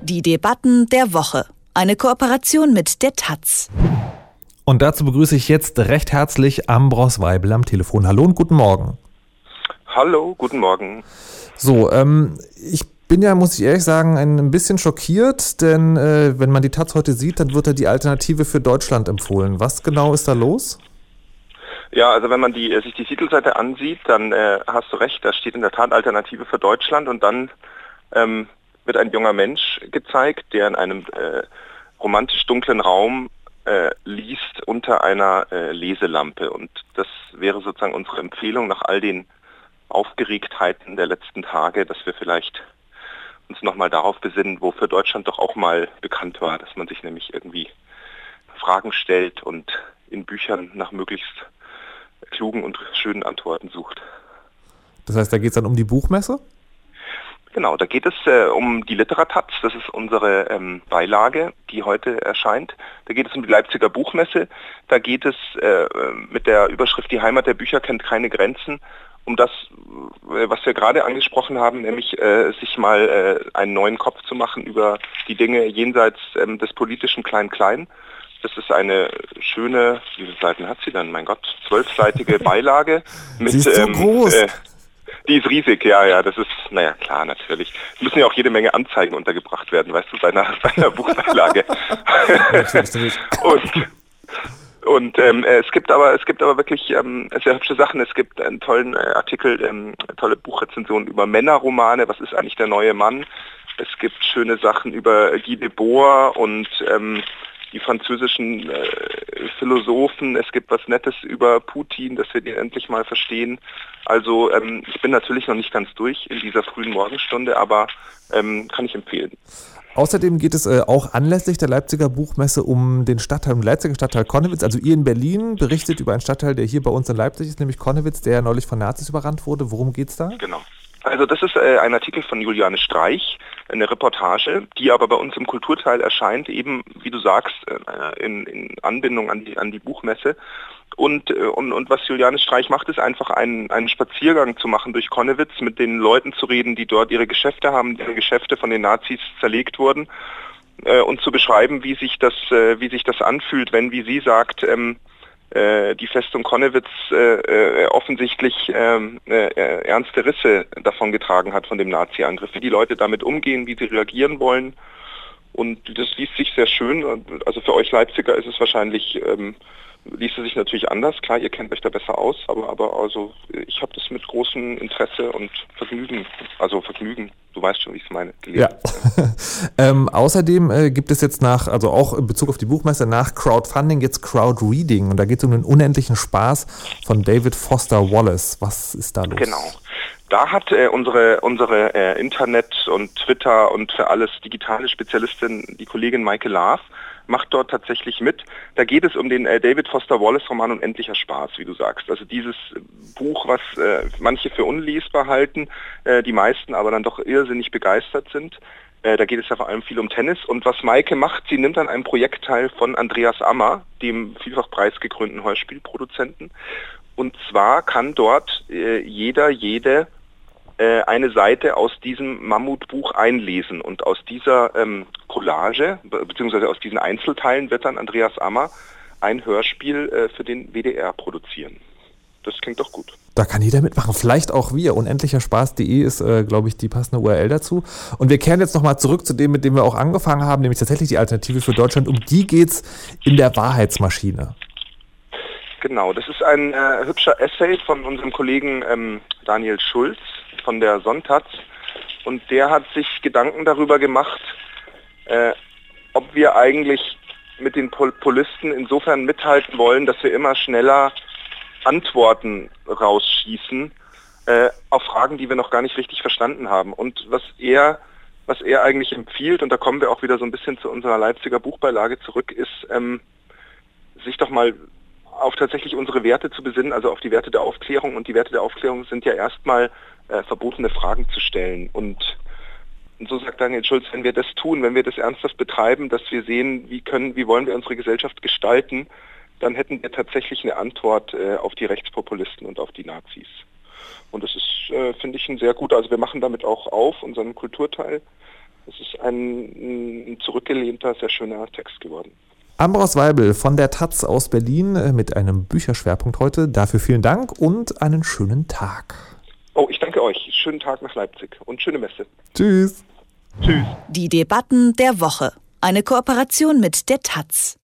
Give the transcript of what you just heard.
Die Debatten der Woche. Eine Kooperation mit der taz. Und dazu begrüße ich jetzt recht herzlich Ambros Weibel am Telefon. Hallo und guten Morgen. Hallo, guten Morgen. So, ich bin ja, muss ich ehrlich sagen, ein bisschen schockiert, denn wenn man die taz heute sieht, dann wird ja die Alternative für Deutschland empfohlen. Was genau ist da los? Ja, also wenn man sich die Titelseite ansieht, dann hast du recht, da steht in der Tat Alternative für Deutschland und dann wird ein junger Mensch gezeigt, der in einem romantisch dunklen Raum liest unter einer Leselampe. Und das wäre sozusagen unsere Empfehlung nach all den Aufgeregtheiten der letzten Tage, dass wir vielleicht uns nochmal darauf besinnen, wofür Deutschland doch auch mal bekannt war, dass man sich nämlich irgendwie Fragen stellt und in Büchern nach möglichst klugen und schönen Antworten sucht. Das heißt, da geht es dann um die Buchmesse? Genau, da geht es um die Literataz, das ist unsere Beilage, die heute erscheint. Da geht es um die Leipziger Buchmesse, da geht es mit der Überschrift Die Heimat der Bücher kennt keine Grenzen, um das, was wir gerade angesprochen haben, nämlich sich mal einen neuen Kopf zu machen über die Dinge jenseits des politischen Klein-Klein. Das ist eine schöne, wie viele Seiten hat sie dann? Mein Gott, 12-seitige Beilage. Sie ist so groß. Die ist riesig, ja, das ist, naja, klar, natürlich. Es müssen ja auch jede Menge Anzeigen untergebracht werden, weißt du, bei einer Buchbeilage. Und es gibt aber wirklich sehr hübsche Sachen. Es gibt einen tollen Artikel, tolle Buchrezensionen über Männerromane. Was ist eigentlich der neue Mann? Es gibt schöne Sachen über Guy Debord und die französischen Philosophen. Es gibt was Nettes über Putin, dass wir den endlich mal verstehen. Also ich bin natürlich noch nicht ganz durch in dieser frühen Morgenstunde, aber kann ich empfehlen. Außerdem geht es auch anlässlich der Leipziger Buchmesse um den Leipziger Stadtteil Connewitz. Also ihr in Berlin berichtet über einen Stadtteil, der hier bei uns in Leipzig ist, nämlich Connewitz, der neulich von Nazis überrannt wurde. Worum geht's da? Genau. Also das ist ein Artikel von Juliane Streich, eine Reportage, die aber bei uns im Kulturteil erscheint, eben, wie du sagst, in Anbindung an die Buchmesse. Und was Juliane Streich macht, ist einfach einen Spaziergang zu machen durch Connewitz, mit den Leuten zu reden, die dort ihre Geschäfte haben, deren Geschäfte von den Nazis zerlegt wurden, und zu beschreiben, wie sich das anfühlt, wenn, wie sie sagt, die Festung Connewitz offensichtlich ernste Risse davongetragen hat von dem Nazi-Angriff, wie die Leute damit umgehen, wie sie reagieren wollen. Und das liest sich sehr schön. Also für euch Leipziger ist es wahrscheinlich, liest es sich natürlich anders. Klar, ihr kennt euch da besser aus, aber also ich habe das mit großem Interesse und Vergnügen, du weißt schon, wie ich es meine, gelesen. Ja. Außerdem gibt es jetzt also auch in Bezug auf die Buchmesse nach Crowdfunding jetzt Crowdreading und da geht es um den unendlichen Spaß von David Foster Wallace. Was ist da los? Genau. Da hat unsere Internet- und Twitter- und für alles digitale Spezialistin, die Kollegin Maike Laaff, macht dort tatsächlich mit. Da geht es um den David Foster Wallace Roman Unendlicher Spaß, wie du sagst. Also dieses Buch, was manche für unlesbar halten, die meisten aber dann doch irrsinnig begeistert sind. Da geht es ja vor allem viel um Tennis. Und was Maike macht, sie nimmt an einem Projekt teil von Andreas Ammer, dem vielfach preisgekrönten Hörspielproduzenten. Und zwar kann dort jede eine Seite aus diesem Mammutbuch einlesen. Und aus dieser Collage, beziehungsweise aus diesen Einzelteilen, wird dann Andreas Ammer ein Hörspiel für den WDR produzieren. Das klingt doch gut. Da kann jeder mitmachen, vielleicht auch wir. Unendlicherspaß.de ist, glaube ich, die passende URL dazu. Und wir kehren jetzt nochmal zurück zu dem, mit dem wir auch angefangen haben, nämlich tatsächlich die Alternative für Deutschland. Um die geht's in der Wahrheitsmaschine. Genau, das ist ein hübscher Essay von unserem Kollegen Daniel Schulz von der Sonntaz. Und der hat sich Gedanken darüber gemacht, ob wir eigentlich mit den Populisten insofern mithalten wollen, dass wir immer schneller Antworten rausschießen auf Fragen, die wir noch gar nicht richtig verstanden haben. Und was er eigentlich empfiehlt, und da kommen wir auch wieder so ein bisschen zu unserer Leipziger Buchbeilage zurück, ist, sich doch mal auf tatsächlich unsere Werte zu besinnen, also auf die Werte der Aufklärung. Und die Werte der Aufklärung sind ja erstmal verbotene Fragen zu stellen. Und so sagt Daniel Schulz, wenn wir das tun, wenn wir das ernsthaft betreiben, dass wir sehen, wie wollen wir unsere Gesellschaft gestalten, dann hätten wir tatsächlich eine Antwort auf die Rechtspopulisten und auf die Nazis. Und das ist, finde ich, ein sehr guter, also wir machen damit auch auf, unseren Kulturteil. Es ist ein zurückgelehnter, sehr schöner Text geworden. Ambros Weibel von der taz aus Berlin mit einem Bücherschwerpunkt heute. Dafür vielen Dank und einen schönen Tag. Oh, ich danke euch. Schönen Tag nach Leipzig und schöne Messe. Tschüss. Tschüss. Die Debatten der Woche. Eine Kooperation mit der taz.